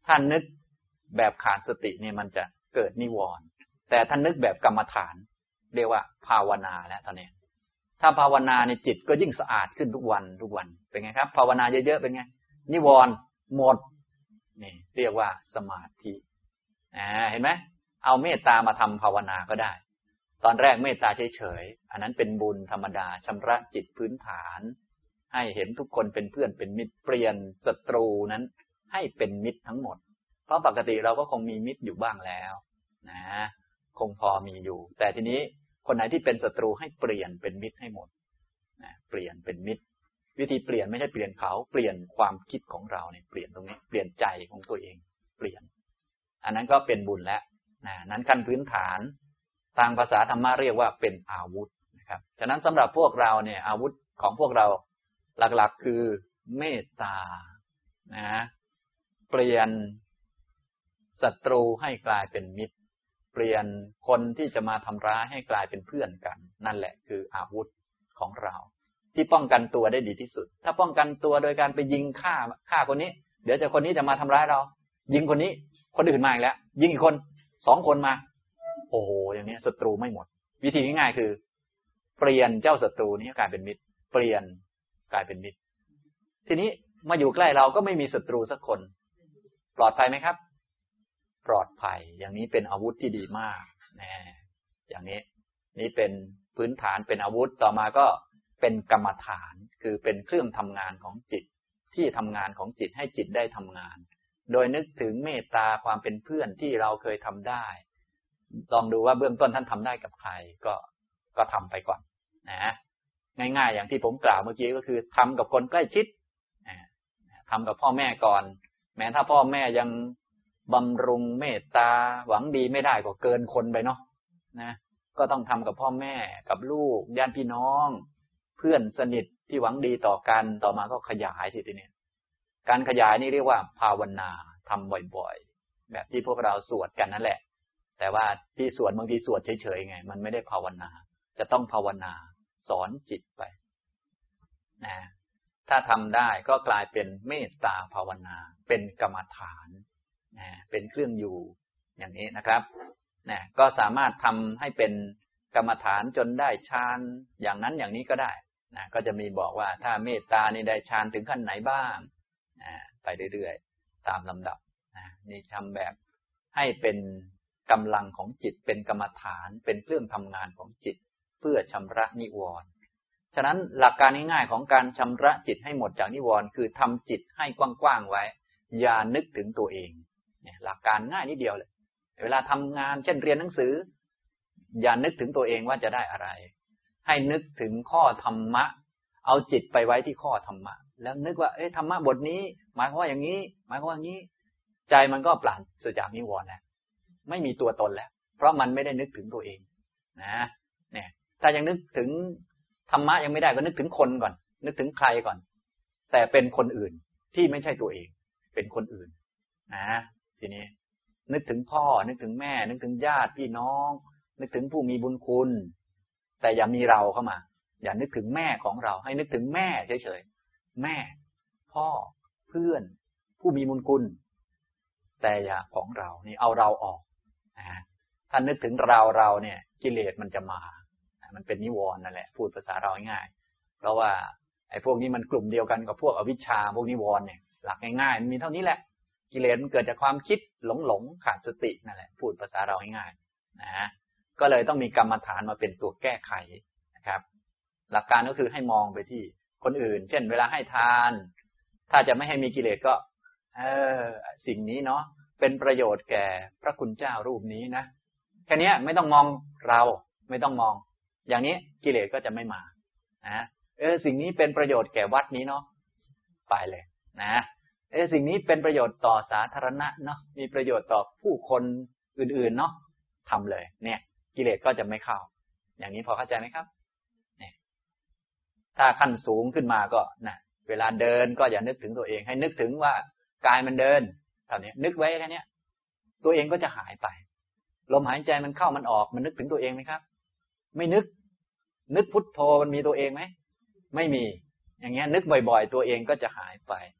ถ้านึกแบบขาดสติเนี่ยมันจะเกิดนิวรณ์แต่ถ้านึกแบบกรรมฐานเรียกว่าภาวนาแล้วตอนนี้ถ้าภาวนาในจิตก็ยิ่งสะอาดขึ้นทุกวันเป็นไงครับภาวนาเยอะๆเป็นไงนิวรณ์หมดนี่เรียกว่าสมาธิเห็นไหมเอาเมตตามาทำภาวนาก็ได้ตอนแรกเมตตาเฉยๆอันนั้นเป็นบุญธรรมดาชำระจิตพื้นฐานให้เห็นทุกคนเป็นเพื่อนเป็นมิตรเปลี่ยนศัตรูนั้นให้เป็นมิตรทั้งหมดเพราะปกติเราก็คงมีมิตรอยู่บ้างแล้วนะคงพอมีอยู่แต่ทีนี้คนไหนที่เป็นศัตรูให้เปลี่ยนเป็นมิตรให้หมดนะเปลี่ยนเป็นมิตรวิธีเปลี่ยนไม่ใช่เปลี่ยนเขาเปลี่ยนความคิดของเราเนี่ยเปลี่ยนตรงนี้เปลี่ยนใจของตัวเองเปลี่ยนอันนั้นก็เป็นบุญแล้วนะนั้นขั้นพื้นฐานทางภาษาธรรมะเรียกว่าเป็นอาวุธนะครับฉะนั้นสำหรับพวกเราเนี่ยอาวุธของพวกเราหลักๆคือเมตตานะเปลี่ยนศัตรูให้กลายเป็นมิตรเปลี่ยนคนที่จะมาทำร้ายให้กลายเป็นเพื่อนกันนั่นแหละคืออาวุธของเราที่ป้องกันตัวได้ดีที่สุดถ้าป้องกันตัวโดยการไปยิงฆ่าคนนี้เดี๋ยวคนนี้จะมาทำร้ายเรายิงคนนี้คนอื่นมาอีกแล้วยิงอีกคน2 คนมาโอ้โหอย่างนี้ศัตรูไม่หมดวิธีง่ายๆคือเปลี่ยนเจ้าศัตรูนี้กลายเป็นมิตรเปลี่ยนกลายเป็นมิตรทีนี้มาอยู่ใกล้เราก็ไม่มีศัตรูสักคนปลอดภัยไหมครับปลอดภัยอย่างนี้เป็นอาวุธที่ดีมากนะอย่างนี้นี่เป็นพื้นฐานเป็นอาวุธต่อมาก็เป็นกรรมฐานคือเป็นเครื่องทำงานของจิตที่ทำงานของจิตให้จิตได้ทำงานโดยนึกถึงเมตตาความเป็นเพื่อนที่เราเคยทำได้ลองดูว่าเบื้องต้นท่านทำได้กับใครก็ทำไปก่อนนะง่ายๆอย่างที่ผมกล่าวเมื่อกี้ก็คือทำกับคนใกล้ชิดทำกับพ่อแม่ก่อนแม้ถ้าพ่อแม่ยังบำรุงเมตตาหวังดีไม่ได้ก็เกินคนไปเนาะนะก็ต้องทำกับพ่อแม่กับลูกญาติพี่น้องเพื่อนสนิทที่หวังดีต่อกันต่อมาก็ขยายทีนี้การขยายนี่เรียกว่าภาวนาทำบ่อยๆแบบที่พวกเราสวดกันนั่นแหละแต่ว่าที่สวดบางทีสวดเฉยๆไงมันไม่ได้ภาวนาจะต้องภาวนาสอนจิตไปนะถ้าทำได้ก็กลายเป็นเมตตาภาวนาเป็นกรรมฐานนะเป็นเครื่องอยู่อย่างนี้นะครับนะก็สามารถทำให้เป็นกรรมฐานจนได้ฌานอย่างนั้นอย่างนี้ก็ได้นะก็จะมีบอกว่าถ้าเมตตานี่ได้ฌานถึงขั้นไหนบ้างนะไปเรื่อยๆตามลำดับนะนี่ทำแบบให้เป็นกำลังของจิตเป็นกรรมฐานเป็นเครื่องทำงานของจิตเพื่อชำระนิวรณ์ฉะนั้นหลักการง่ายๆของการชำระจิตให้หมดจากนิวรณ์คือทำจิตให้กว้างๆไว้อย่านึกถึงตัวเองเนี่ยหลักการง่ายนิดเดียวเลยเวลาทำงานเช่นเรียนหนังสืออย่านึกถึงตัวเองว่าจะได้อะไรให้นึกถึงข้อธรรมะเอาจิตไปไว้ที่ข้อธรรมะแล้วนึกว่าธรรมะบทนี้หมายความว่าอย่างนี้หมายความว่าอย่างนี้ใจมันก็ปราศจากนิวรณ์แล้วไม่มีตัวตนแล้วเพราะมันไม่ได้นึกถึงตัวเองนะเนี่ยถ้ายังนึกถึงธรรมะยังไม่ได้ก็นึกถึงคนก่อนนึกถึงใครก่อนแต่เป็นคนอื่นที่ไม่ใช่ตัวเองเป็นคนอื่นนะทีนี้นึกถึงพ่อนึกถึงแม่นึกถึงญาติพี่น้องนึกถึงผู้มีบุญคุณแต่อย่ามีเราเข้ามาอย่านึกถึงแม่ของเราให้นึกถึงแม่เฉยๆแม่พ่อเพื่อนผู้มีบุญคุณแต่อย่าของเรานี่เอาเราออกถ้านึกถึงเราเนี่ยกิเลสมันจะมามันเป็นนิวรณ์นั่นแหละพูดภาษาเราง่ายๆเพราะว่าไอ้พวกนี้มันกลุ่มเดียวกันกับพวกอวิชชาพวกนิวรณ์เนี่ยหลักง่ายๆมันมีเท่านี้แหละกิเลสมันเกิดจากความคิดหลงขาดสตินั่นแหละพูดภาษาเราง่ายๆนะก็เลยต้องมีกรรมฐานมาเป็นตัวแก้ไขนะครับหลักการก็คือให้มองไปที่คนอื่นเช่นเวลาให้ทานถ้าจะไม่ให้มีกิเลสก็สิ่งนี้เนาะเป็นประโยชน์แก่พระคุณเจ้ารูปนี้นะแค่นี้ไม่ต้องมองเราไม่ต้องมองอย่างนี้กิเลสก็จะไม่มานะสิ่งนี้เป็นประโยชน์แก่วัดนี้เนาะไปเลยนะสิ่งนี้เป็นประโยชน์ต่อสาธารณะเนาะมีประโยชน์ต่อผู้คนอื่นๆเนาะทำเลยเนี่ยกิเลสก็จะไม่เข้าอย่างนี้พอเข้าใจไหมครับเนี่ยถ้าขั้นสูงขึ้นมาก็นะเวลาเดินก็อย่านึกถึงตัวเองให้นึกถึงว่ากายมันเดินเท่านี้นึกไว้แค่นี้ตัวเองก็จะหายไปลมหายใจมันเข้ามันออกมันนึกถึงตัวเองไหมครับไม่นึกพุทโธมันมีตัวเองไหมไม่มีอย่างเงี้ยนึกบ่อยๆตัวเองก็จะหายไป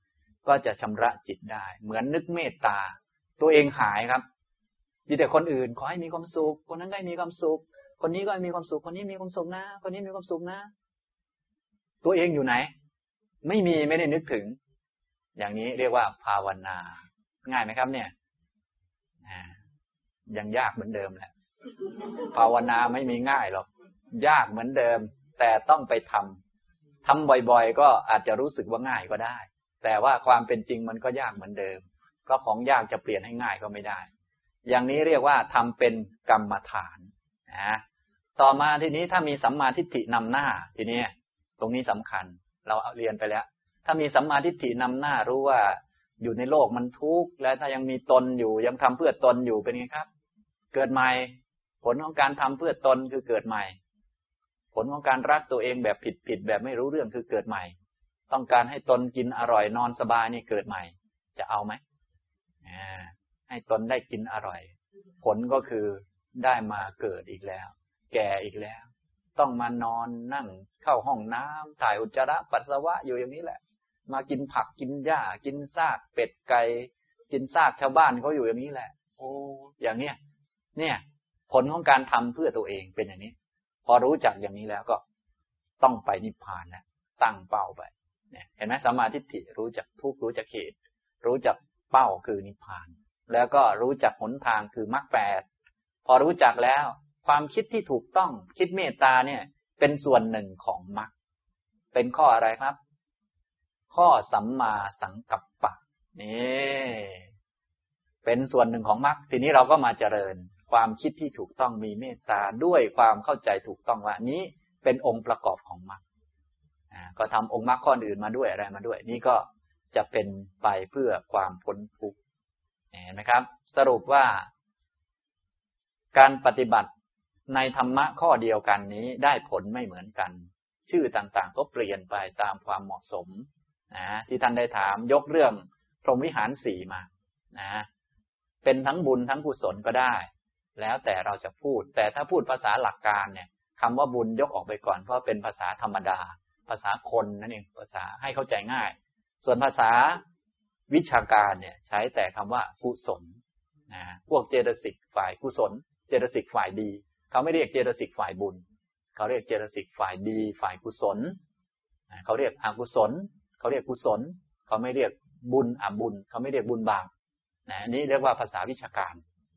ก็จะชำระจิตได้เหมือนนึกเมตตาตัวเองหายครับมีแต่คนอื่นขอให้มีความสุขคนนั้นก็มีความสุขคนนี้ก็มีความสุขคนนี้มีความสุขนะคนนี้มีความสุขนะตัวเองอยู่ไหนไม่ได้นึกถึงอย่างนี้เรียกว่าภาวนาง่ายไหมครับเนี่ยยังยากเหมือนเดิมแหละภาวนาไม่มีง่ายหรอกยากเหมือนเดิมแต่ต้องไปทำบ่อยๆก็อาจจะรู้สึกว่าง่ายก็ได้แต่ว่าความเป็นจริงมันก็ยากเหมือนเดิมเพราะของยากจะเปลี่ยนให้ง่ายก็ไม่ได้อย่างนี้เรียกว่าทำเป็นกรรมฐานต่อมาทีนี้ถ้ามีสัมมาทิฏฐินำหน้าทีนี้ตรงนี้สำคัญเราเรียนไปแล้วถ้ามีสัมมาทิฏฐินำหน้ารู้ว่าอยู่ในโลกมันทุกข์และถ้ายังมีตนอยู่ยังทำเพื่อตนอยู่เป็นไงครับเกิดใหม่ผลของการทำเพื่อตนคือเกิดใหม่ผลของการรักตัวเองแบบผิดแบบไม่รู้เรื่องคือเกิดใหม่ต้องการให้ตนกินอร่อยนอนสบายนี่เกิดใหม่จะเอาไหมให้ตนได้กินอร่อยผลก็คือได้มาเกิดอีกแล้วแก่อีกแล้วต้องมานอนนั่งเข้าห้องน้ำถ่ายอุจจาระปัสสาวะอยู่อย่างนี้แหละมากินผักกินหญ้ากินซากเป็ดไก่กินซากชาวบ้านเขาอยู่อย่างนี้แหละโอ้อย่างเนี้ยเนี่ยผลของการทำเพื่อตัวเองเป็นอย่างนี้พอรู้จักอย่างนี้แล้วก็ต้องไปนิพพานแล้วตั้งเป้าไปเนี่ยเห็นไหมสัมมาทิฏฐิรู้จักทุกข์รู้จักเหตุรู้จักเป้าคือนิพพานแล้วก็รู้จักหนทางคือมรรคแปดพอรู้จักแล้วความคิดที่ถูกต้องคิดเมตตาเนี่ยเป็นส่วนหนึ่งของมรรคเป็นข้ออะไรครับข้อสัมมาสังกัปปะนี่เป็นส่วนหนึ่งของมรรคทีนี้เราก็มาเจริญความคิดที่ถูกต้องมีเมตตาด้วยความเข้าใจถูกต้องว่านี้เป็นองค์ประกอบของมรรคก็ทำองค์มรรคข้ออื่นมาด้วยอะไรมาด้วยนี่ก็จะเป็นไปเพื่อความพ้นทุกข์เห็นไหมครับสรุปว่าการปฏิบัติในธรรมะข้อเดียวกันนี้ได้ผลไม่เหมือนกันชื่อต่างๆก็เปลี่ยนไปตามความเหมาะสมที่ท่านได้ถามยกเรื่องพรหมวิหารสี่มาเป็นทั้งบุญทั้งกุศลก็ได้แล้วแต่เราจะพูดแต่ถ้าพูดภาษาหลักการเนี่ยคำว่าบุญยกออกไปก่อนเพราะเป็นภาษาธรรมดาภาษาคนนั่นเองภาษาให้เข้าใจง่ายส่วนภาษาวิชาการเนี่ยใช้แต่คำว่ากุศลพวกเจตสิกฝ่ายกุศลเจตสิกฝ่ายดีเขาไม่เรียกเจตสิกฝ่ายบุญเขาเรียกเจตสิกฝ่ายดีฝ่ายกุศลเขาเรียกอกุศลเขาเรียกกุศลเขาไม่เรียกบุญอบุญเขาไม่เรียกบุญบาปอันนี้เรียกว่าภาษาวิชาการ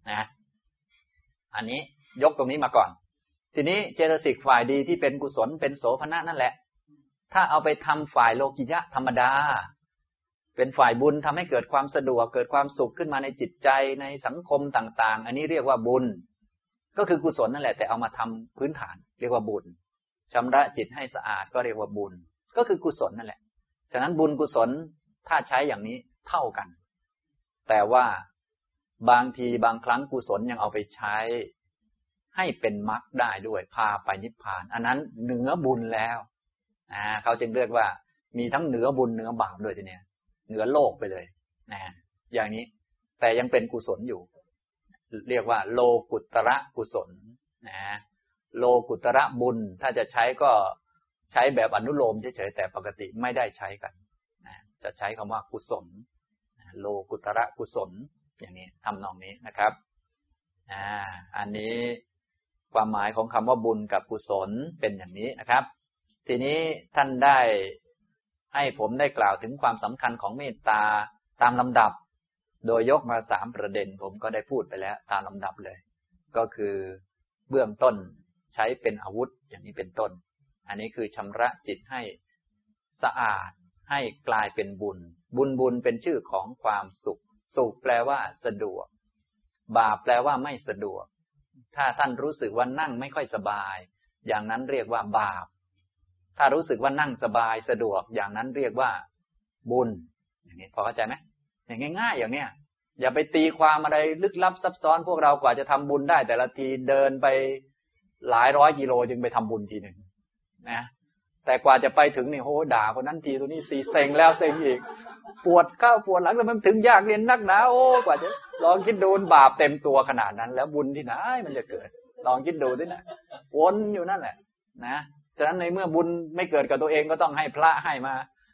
อันนี้ยกตรงนี้มาก่อนทีนี้เจตสิกฝ่ายดีที่เป็นกุศลเป็นโสภณะนั่นแหละถ้าเอาไปทำฝ่ายโลกิยะธรรมดาเป็นฝ่ายบุญทำให้เกิดความสะดวกเกิดความสุขขึ้นมาในจิตใจในสังคมต่างๆอันนี้เรียกว่าบุญก็คือกุศลนั่นแหละแต่เอามาทำพื้นฐานเรียกว่าบุญชำระจิตให้สะอาดก็เรียกว่าบุญก็คือกุศลนั่นแหละฉะนั้นบุญกุศลถ้าใช้อย่างนี้เท่ากันแต่ว่าบางทีบางครั้งกุศลยังเอาไปใช้ให้เป็นมรรคได้ด้วยพาไปนิพพานอันนั้นเหนือบุญแล้วเขาจึงเรียกว่ามีทั้งเหนือบุญเหนือบาปด้วยทีเนี้ยเหนือโลกไปเลยอย่างนี้แต่ยังเป็นกุศลอยู่เรียกว่าโลกุตระกุศลโลกุตระบุญถ้าจะใช้ก็ใช้แบบอนุโลมเฉยๆแต่ปกติไม่ได้ใช้กันจะใช้คำว่ากุศลโลกุตระกุศลอย่างนี้ทำนองนี้นะครับอันนี้ความหมายของคำว่าบุญกับกุศลเป็นอย่างนี้นะครับทีนี้ท่านได้ให้ผมได้กล่าวถึงความสำคัญของเมตตาตามลำดับโดยยกมา3ประเด็นผมก็ได้พูดไปแล้วตามลำดับเลยก็คือเบื้องต้นใช้เป็นอาวุธอย่างนี้เป็นต้นอันนี้คือชำระจิตให้สะอาดให้กลายเป็นบุญบุญเป็นชื่อของความสุขสุขแปลว่าสะดวกบาปแปลว่าไม่สะดวกถ้าท่านรู้สึกว่านั่งไม่ค่อยสบายอย่างนั้นเรียกว่าบาปถ้ารู้สึกว่านั่งสบายสะดวกอย่างนั้นเรียกว่าบุญอย่างนี้พอเข้าใจไหมอย่างง่ายๆอย่างเนี้ยอย่าไปตีความอะไรลึกลับซับซ้อนพวกเรากว่าจะทำบุญได้แต่ละทีเดินไปหลายร้อยกิโลจึงไปทำบุญทีหนึ่งนะแต่กว่าจะไปถึงนี่โหด่าคนนั้นทีตัวนี้สีเซ็งแล้วเซ็งอีกปวดข้าวปวดหลังแต่มันถึงยากเรียนนักหนาโอ้กว่าจะลองคิดดูบาปเต็มตัวขนาดนั้นแล้วบุญที่ไหนมันจะเกิดลองคิดดูสินะวนอยู่นั่นแหละนะฉะนั้นในเมื่อบุญไม่เกิดกับตัวเองก็ต้องให้พระให้มา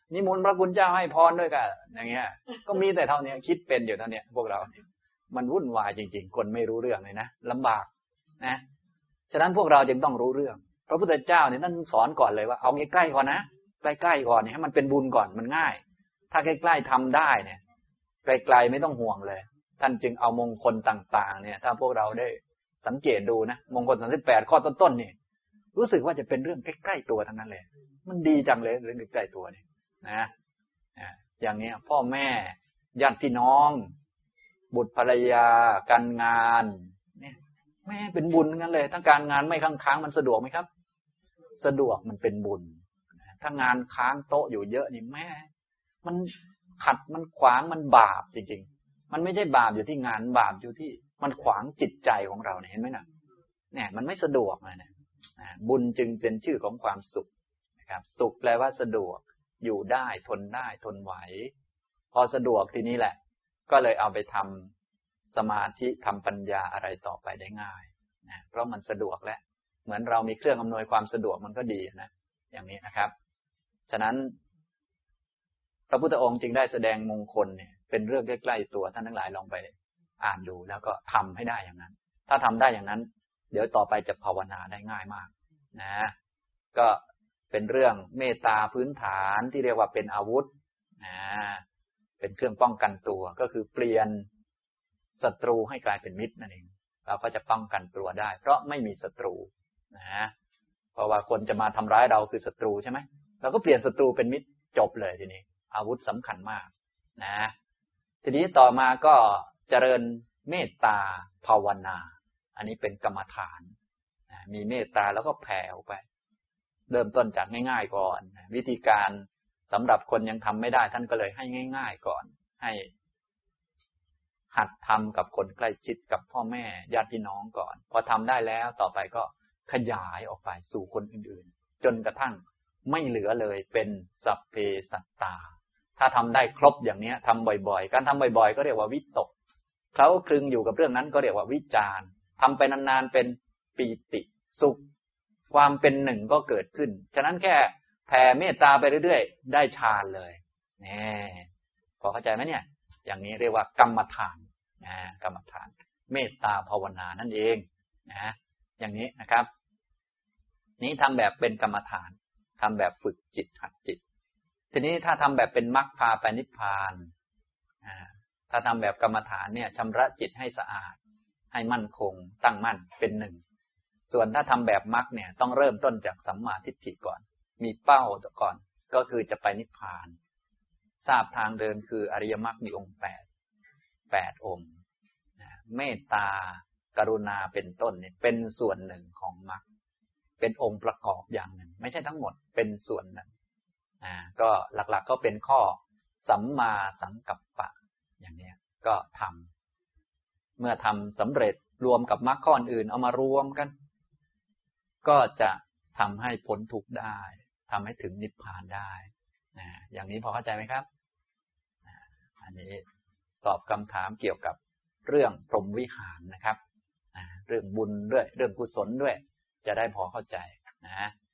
นิมนต์พระคุณเจ้าให้พรด้วยกันอย่างเงี้ยก็มีแต่เท่านี้คิดเป็นอยู่เท่านี้พวกเรามันวุ่นวายจริงๆคนไม่รู้เรื่องเลยนะลำบากนะฉะนั้นพวกเราจึงต้องรู้เรื่องพระพุทธเจ้าเนี่ยท่านสอนก่อนเลยว่าเอาใกล้ๆก่อนนะใกล้ๆก่อนเนี่ยให้มันเป็นบุญก่อนมันง่ายถ้าใกล้ๆทำได้เนี่ยไกลๆไม่ต้องห่วงเลยท่านจึงเอามงคลต่างๆเนี่ยถ้าพวกเราได้สังเกตดูนะมงคล38ข้อต้นๆนี่รู้สึกว่าจะเป็นเรื่องใกล้ๆตัวทั้งนั้นเลยมันดีจังเลยเรื่องใกล้ๆตัวนี่นะอย่างนี้พ่อแม่ญาติพี่น้องบุตรภรรยาการงานเนี่ยแม่เป็นบุญทั้งนั้นเลยถ้าการงานไม่ค้างๆมันสะดวกไหมครับสะดวกมันเป็นบุญถ้างานค้างโต๊ะอยู่เยอะนี่แม่มันขัดมันขวางมันบาปจริงๆมันไม่ใช่บาปอยู่ที่งานบาปอยู่ที่มันขวางจิตใจของเราเนี่ยเห็นไหมนะเนี่ยมันไม่สะดวกเลยเนี่ยบุญจึงเป็นชื่อของความสุขนะครับสุขแปลว่าสะดวกอยู่ได้ทนได้ทนไหวพอสะดวกทีนี้แหละก็เลยเอาไปทำสมาธิทำปัญญาอะไรต่อไปได้ง่ายนะเพราะมันสะดวกแล้วเหมือนเรามีเครื่องอำนวยความสะดวกมันก็ดีนะอย่างนี้นะครับฉะนั้นพระพุทธองค์จึงได้แสดงมงคลเนี่ยเป็นเรื่องใกล้ๆตัวท่านทั้งหลายลองไปอ่านดูแล้วก็ทำให้ได้อย่างนั้นถ้าทำได้อย่างนั้นเดี๋ยวต่อไปจะภาวนาได้ง่ายมากนะก็เป็นเรื่องเมตตาพื้นฐานที่เรียกว่าเป็นอาวุธเป็นเครื่องป้องกันตัวก็คือเปลี่ยนศัตรูให้กลายเป็นมิตรนั่นเองเราก็จะป้องกันตัวได้เพราะไม่มีศัตรูนะเพราะว่าคนจะมาทำร้ายเราคือศัตรูใช่ไหมเราก็เปลี่ยนศัตรูเป็นมิตรจบเลยทีนี้อาวุธสำคัญมากนะทีนี้ต่อมาก็เจริญเมตตาภาวนาอันนี้เป็นกรรมฐานมีเมตตาแล้วก็แผ่ออกไปเริ่มต้นจากง่ายๆก่อนวิธีการสำหรับคนยังทำไม่ได้ท่านก็เลยให้ง่ายๆก่อนให้หัดทำกับคนใกล้ชิดกับพ่อแม่ญาติพี่น้องก่อนพอทำได้แล้วต่อไปก็ขยายออกไปสู่คนอื่นๆจนกระทั่งไม่เหลือเลยเป็นสัพเพสัตตาถ้าทำได้ครบอย่างนี้ทำบ่อยๆการทำบ่อยๆก็เรียกว่าวิตกเคล้าคลึงอยู่กับเรื่องนั้นก็เรียกว่าวิจารณ์ทำไปนานๆเป็นปีติสุขความเป็นหนึ่งก็เกิดขึ้นฉะนั้นแค่แผ่เมตตาไปเรื่อยๆได้ฌานเลยนี่พอเข้าใจไหมเนี่ยอย่างนี้เรียกว่ากรรมฐานกรรมฐานเมตตาภาวนานั่นเองนะอย่างนี้นะครับนี้ทำแบบเป็นกรรมฐานทำแบบฝึกจิตหัดจิตทีนี้ถ้าทำแบบเป็นมรรคพาไปนิพพานถ้าทำแบบกรรมฐานเนี่ยชำระจิตให้สะอาดให้มั่นคงตั้งมั่นเป็นหนึ่งส่วนถ้าทำแบบมรรคเนี่ยต้องเริ่มต้นจากสัมมาทิฏฐิก่อนมีเป้าก่อนก็คือจะไปนิพพานทราบทางเดินคืออริยมรรคมีองค์8องค์เมตตากรุณาเป็นต้นเนี่ยเป็นส่วนหนึ่งของมรรคเป็นองค์ประกอบอย่างหนึ่งไม่ใช่ทั้งหมดเป็นส่วนหนึ่งก็หลักๆก็เป็นข้อสัมมาสังกัปปะอย่างนี้ก็ทำเมื่อทำสำเร็จรวมกับมรรคข้ออื่นเอามารวมกันก็จะทำให้พ้นทุกข์ได้ทำให้ถึงนิพพานได้อย่างนี้พอเข้าใจไหมครับอันนี้ตอบคำถามเกี่ยวกับเรื่องพรหมวิหารนะครับเรื่องบุญด้วยเรื่องกุศลด้วยจะได้พอเข้าใจนะ